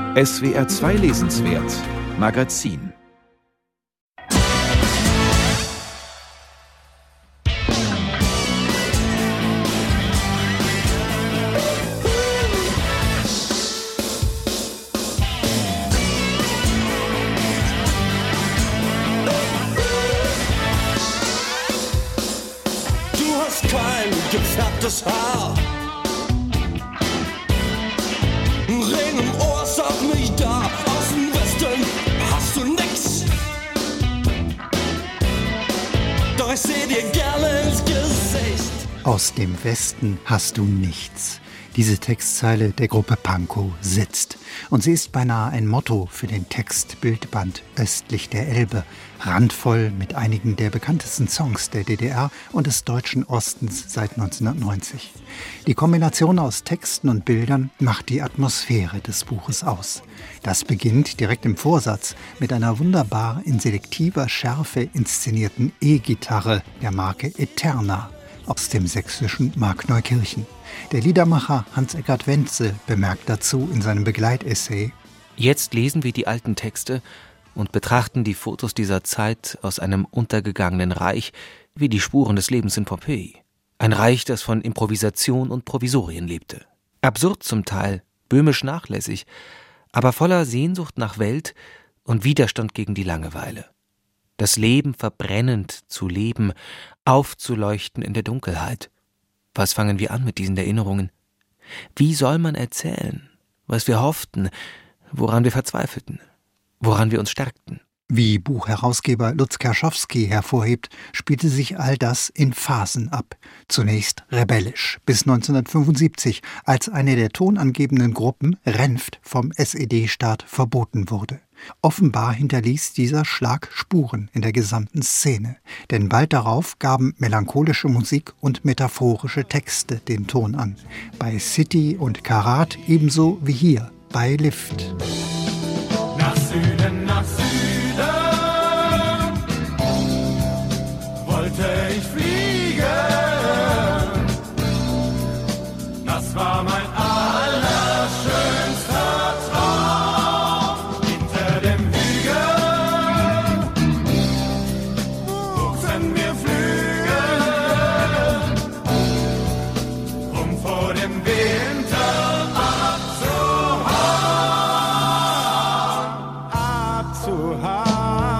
SWR 2 Lesenswert Magazin. Du hast kein gefärbtes Haar. Regen im Ohr, sag mich da. Aus dem Westen hast du nix. Doch ich seh dir gerne ins Gesicht. Aus dem Westen hast du nichts. Diese Textzeile der Gruppe Pankow sitzt. Und sie ist beinahe ein Motto für den Textbildband Östlich der Elbe. Randvoll mit einigen der bekanntesten Songs der DDR und des deutschen Ostens seit 1990. Die Kombination aus Texten und Bildern macht die Atmosphäre des Buches aus. Das beginnt direkt im Vorsatz mit einer wunderbar in selektiver Schärfe inszenierten E-Gitarre der Marke Eterna aus dem sächsischen Markneukirchen. Der Liedermacher Hans-Eckart Wenzel bemerkt dazu in seinem Begleitessay: Jetzt lesen wir die alten Texte und betrachten die Fotos dieser Zeit aus einem untergegangenen Reich wie die Spuren des Lebens in Pompeji. Ein Reich, das von Improvisation und Provisorien lebte. Absurd zum Teil, böhmisch nachlässig, aber voller Sehnsucht nach Welt und Widerstand gegen die Langeweile. Das Leben verbrennend zu leben, aufzuleuchten in der Dunkelheit. Was fangen wir an mit diesen Erinnerungen? Wie soll man erzählen, was wir hofften, woran wir verzweifelten, woran wir uns stärkten? Wie Buchherausgeber Lutz Kerschowski hervorhebt, spielte sich all das in Phasen ab. Zunächst rebellisch, bis 1975, als eine der tonangebenden Gruppen, Renft, vom SED-Staat verboten wurde. Offenbar hinterließ dieser Schlag Spuren in der gesamten Szene. Denn bald darauf gaben melancholische Musik und metaphorische Texte den Ton an. Bei City und Karat ebenso wie hier bei Lift. Nach Süden wollte ich fliegen. Das war mein allerschönster Traum. Hinter dem Hügel wuchsen mir Flügel, um vor dem Winter abzuhauen.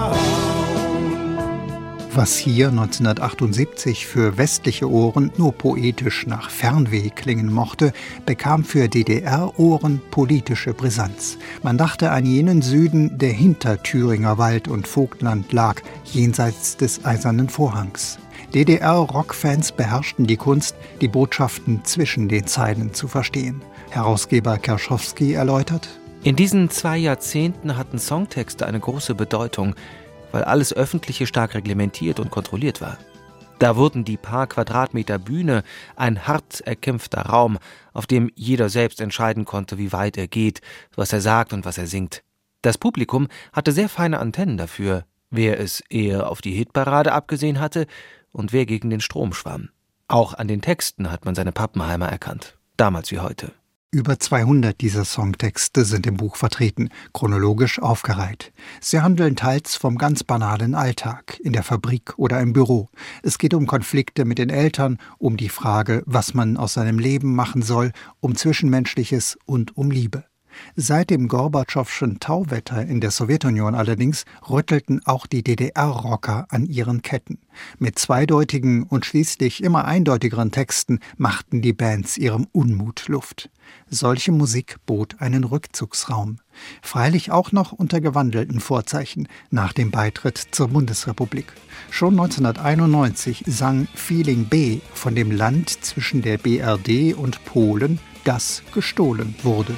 Was hier 1978 für westliche Ohren nur poetisch nach Fernweh klingen mochte, bekam für DDR-Ohren politische Brisanz. Man dachte an jenen Süden, der hinter Thüringer Wald und Vogtland lag, jenseits des Eisernen Vorhangs. DDR-Rockfans beherrschten die Kunst, die Botschaften zwischen den Zeilen zu verstehen. Herausgeber Kerschowski erläutert: In diesen 2 Jahrzehnten hatten Songtexte eine große Bedeutung, weil alles Öffentliche stark reglementiert und kontrolliert war. Da wurden die paar Quadratmeter Bühne ein hart erkämpfter Raum, auf dem jeder selbst entscheiden konnte, wie weit er geht, was er sagt und was er singt. Das Publikum hatte sehr feine Antennen dafür, wer es eher auf die Hitparade abgesehen hatte und wer gegen den Strom schwamm. Auch an den Texten hat man seine Pappenheimer erkannt, damals wie heute. Über 200 dieser Songtexte sind im Buch vertreten, chronologisch aufgereiht. Sie handeln teils vom ganz banalen Alltag, in der Fabrik oder im Büro. Es geht um Konflikte mit den Eltern, um die Frage, was man aus seinem Leben machen soll, um Zwischenmenschliches und um Liebe. Seit dem Gorbatschowschen Tauwetter in der Sowjetunion allerdings rüttelten auch die DDR-Rocker an ihren Ketten. Mit zweideutigen und schließlich immer eindeutigeren Texten machten die Bands ihrem Unmut Luft. Solche Musik bot einen Rückzugsraum. Freilich auch noch unter gewandelten Vorzeichen nach dem Beitritt zur Bundesrepublik. Schon 1991 sang Feeling B von dem Land zwischen der BRD und Polen, das gestohlen wurde.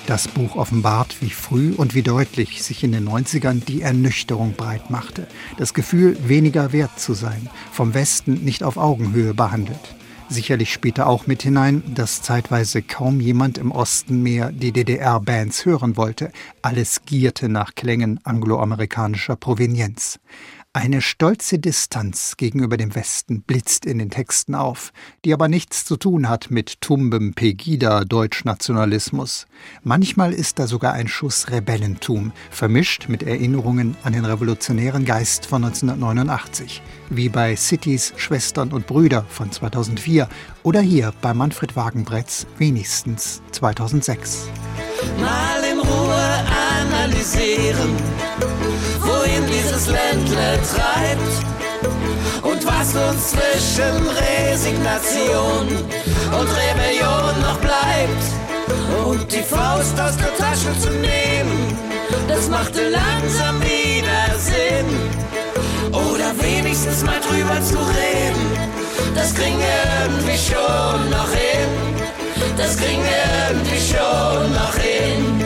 Das Buch offenbart, wie früh und wie deutlich sich in den 90ern die Ernüchterung breit machte. Das Gefühl, weniger wert zu sein, vom Westen nicht auf Augenhöhe behandelt. Sicherlich spielte auch mit hinein, dass zeitweise kaum jemand im Osten mehr die DDR-Bands hören wollte. Alles gierte nach Klängen angloamerikanischer Provenienz. Eine stolze Distanz gegenüber dem Westen blitzt in den Texten auf, die aber nichts zu tun hat mit tumbem Pegida-Deutschnationalismus. Manchmal ist da sogar ein Schuss Rebellentum, vermischt mit Erinnerungen an den revolutionären Geist von 1989, wie bei Citys Schwestern und Brüder von 2004 oder hier bei Manfred Wagenbretts Wenigstens 2006. Mal in Ruhe analysieren, wohin dieses Ländle treibt und was uns zwischen Resignation und Rebellion noch bleibt. Und die Faust aus der Tasche zu nehmen, das machte langsam wieder Sinn. Oder wenigstens mal drüber zu reden, das kriegen wir irgendwie schon noch hin. Das kriegen wir irgendwie schon noch hin.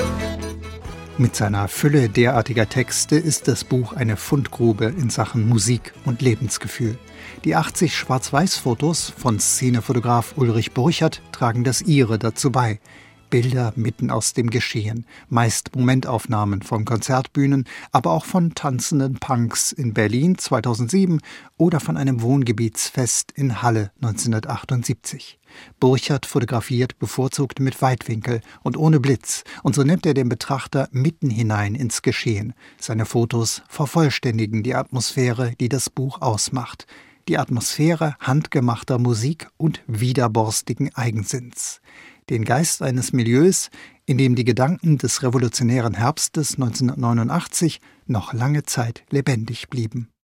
Mit seiner Fülle derartiger Texte ist das Buch eine Fundgrube in Sachen Musik und Lebensgefühl. Die 80 Schwarz-Weiß-Fotos von Szenefotograf Ulrich Burchert tragen das ihre dazu bei. Bilder mitten aus dem Geschehen, meist Momentaufnahmen von Konzertbühnen, aber auch von tanzenden Punks in Berlin 2007 oder von einem Wohngebietsfest in Halle 1978. Burchert fotografiert bevorzugt mit Weitwinkel und ohne Blitz, und so nimmt er den Betrachter mitten hinein ins Geschehen. Seine Fotos vervollständigen die Atmosphäre, die das Buch ausmacht. Die Atmosphäre handgemachter Musik und widerborstigen Eigensinns. Den Geist eines Milieus, in dem die Gedanken des revolutionären Herbstes 1989 noch lange Zeit lebendig blieben.